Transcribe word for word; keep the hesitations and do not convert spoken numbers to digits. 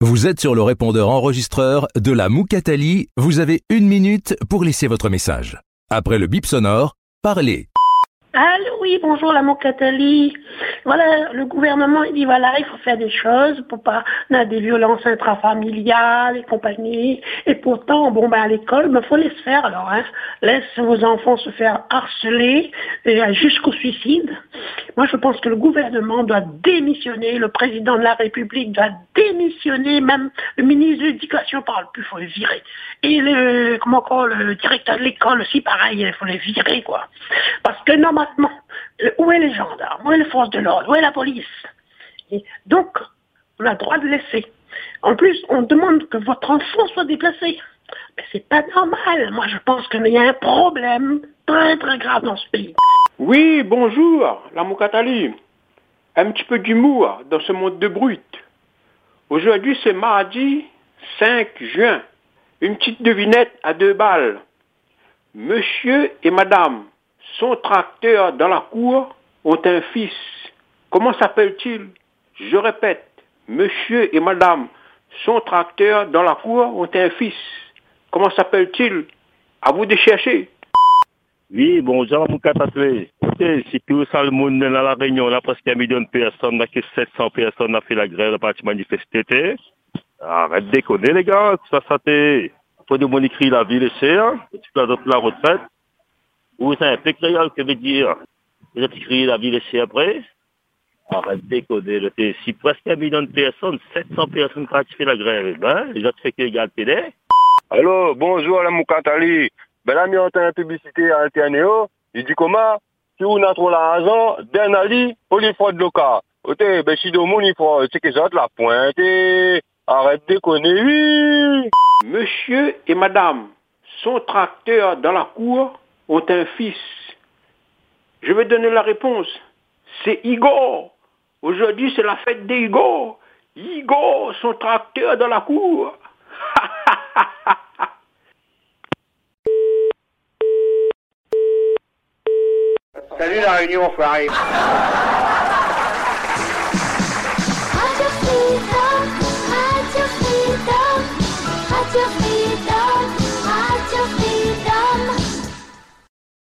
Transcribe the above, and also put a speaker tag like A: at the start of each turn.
A: Vous êtes sur le répondeur enregistreur de la Moukatali. Vous avez une minute pour laisser votre message. Après le bip sonore, parlez.
B: Allô, oui, bonjour la Moukatali. Voilà, le gouvernement il dit voilà, il faut faire des choses pour pas on a des violences intrafamiliales et compagnie. Et pourtant, bon ben à l'école, ben faut laisser faire alors, hein. Laisse vos enfants se faire harceler et jusqu'au suicide. Moi je pense que le gouvernement doit démissionner, le président de la République doit démissionner, même le ministre de l'Éducation parle plus, il faut le virer. Et le comment encore le directeur de l'école aussi pareil, il faut les virer quoi. Parce que normalement, où est les gendarmes, où est les forces de l'ordre, où est la police? Et donc, on a le droit de laisser. En plus, on demande que votre enfant soit déplacé. Mais c'est pas normal. Moi, je pense qu'il y a un problème très très grave dans ce pays.
C: Oui, bonjour, la Moukatali. Un petit peu d'humour dans ce monde de brut. Aujourd'hui, c'est mardi cinq juin. Une petite devinette à deux balles. Monsieur et madame, son tracteur dans la cour ont un fils. Comment s'appelle-t-il? Je répète, monsieur et madame, son tracteur dans la cour ont un fils. Comment s'appelle-t-il? À vous de chercher.
D: Oui, bonjour, mon catastrophe. Écoutez, si tout ça, le monde dans la Réunion, on a presque un million de personnes, on a que sept cents personnes ont fait la grève, parti manifester. Arrête de déconner, les gars, ça, ça t'est. Faut de mon écrit la ville, c'est, hein, tu peux adopter la retraite. Ou c'est un peu créole que veut dire. Vous avez écrit la ville, c'est après. Arrête de déconner, si presque un million de personnes, sept cents personnes ont fait la grève, ben, les autres fait que les gars le télé.
E: Allô, bonjour, la Moukatali. Ben là, on entend une publicité à Internéo. Il dit comment? Si on a trop l'argent, d'un ali, on lui faut de l'oca. Ok, ben si de monde, il faut, c'est que ça la pointe. Arrête de déconner, oui.
C: Monsieur et madame, son tracteur dans la cour ont un fils. Je vais donner la réponse. C'est Igor. Aujourd'hui, c'est la fête d'Igor. Igor, son tracteur dans la cour.
F: Salut la Réunion, enfoiré.
G: Radio Freedom, Radio Freedom, Radio Freedom.